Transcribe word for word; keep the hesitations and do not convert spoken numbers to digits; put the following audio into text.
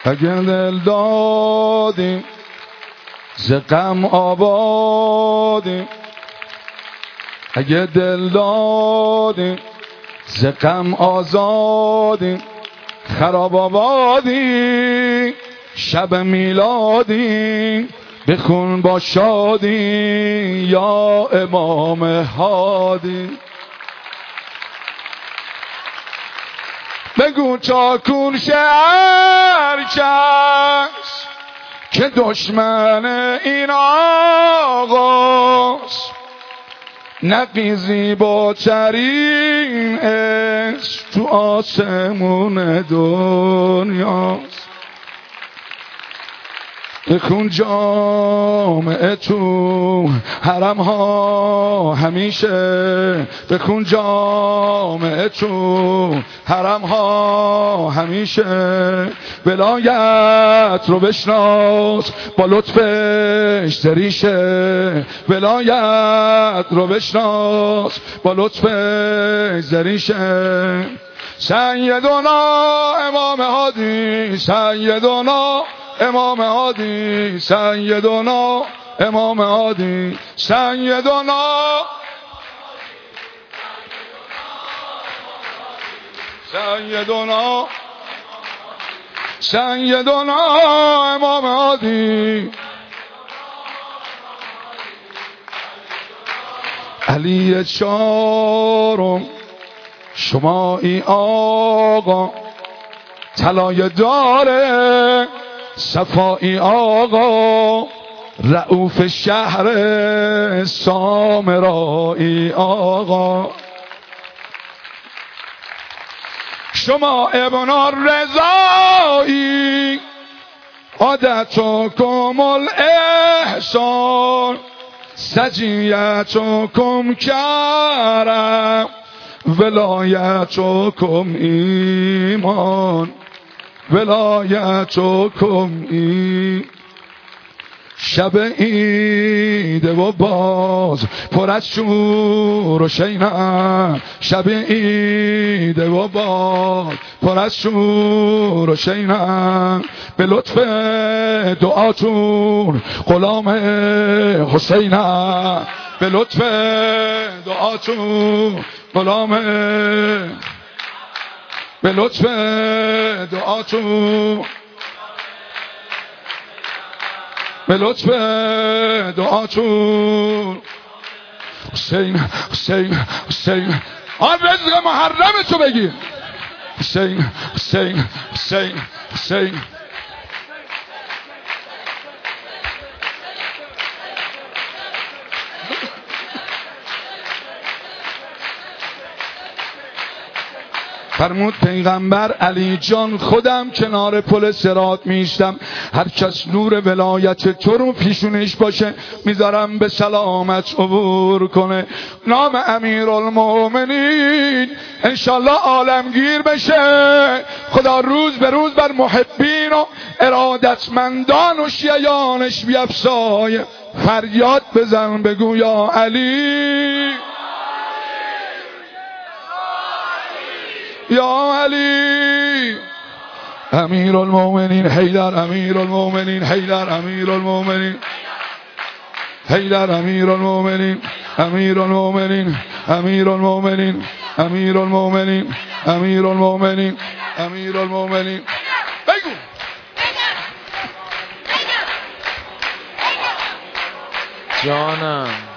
اگه دل دادیم ز غم آبادیم، اگه دل دادیم ز غم آزادیم، خراب آبادیم شب میلادیم، بخون با شادی یا امام هادی. بگو چاکون شهر کس که دشمن این آقاست، نقیزی با چرین عشق تو آسمون دنیاست. بخون جامعه تو حرم ها همیشه، بخون جامعه تو حرم ها همیشه، ولایت رو بشناس با لطفش زریشه، ولایت رو بشناس با لطفش زریشه. سیدنا امام هادی، سیدنا امام هادی، سیدنا امام هادی، سیدنا سیدنا سیدنا امام هادی. علی چارم شمایی آقا، طلای داره صفایی آقا، رؤوف شهر سامرایی آقا. شما ابن الرضایی عادتکم الاحسان، سجیتکم کرم، ولایتکم ایمان، ولایتکم ای. شب عیده و باز پر از شور و شینم، شب عیده و باز پر از شور و شینم، به لطف دعاتون غلام حسینم، به لطف دعاتون غلام، به لطف دعاتون، به لطف دعاتون. حسین حسین حسین، آن رزق محرم تو بگیر. حسین حسین حسین حسین. فرمود پیغمبر علی جان خودم کنار پل صراط میشتم، هر کس نور ولایت تو رو پیشونش باشه میذارم به سلامت عبور کنه. نام امیرالمومنین انشالله عالمگیر بشه. خدا روز به روز بر محبین و ارادتمندان و شیعیانش بیفزایه. فریاد بزن بگو یا علی یا علی. امیر المومنین حیدر، امیر المومنین حیدر، امیر المومنین حیدر، امیر المومنین، امیر المومنین، امیر المومنین، امیر المومنین، امیر المومنین، امیر المومنین. بگو جانم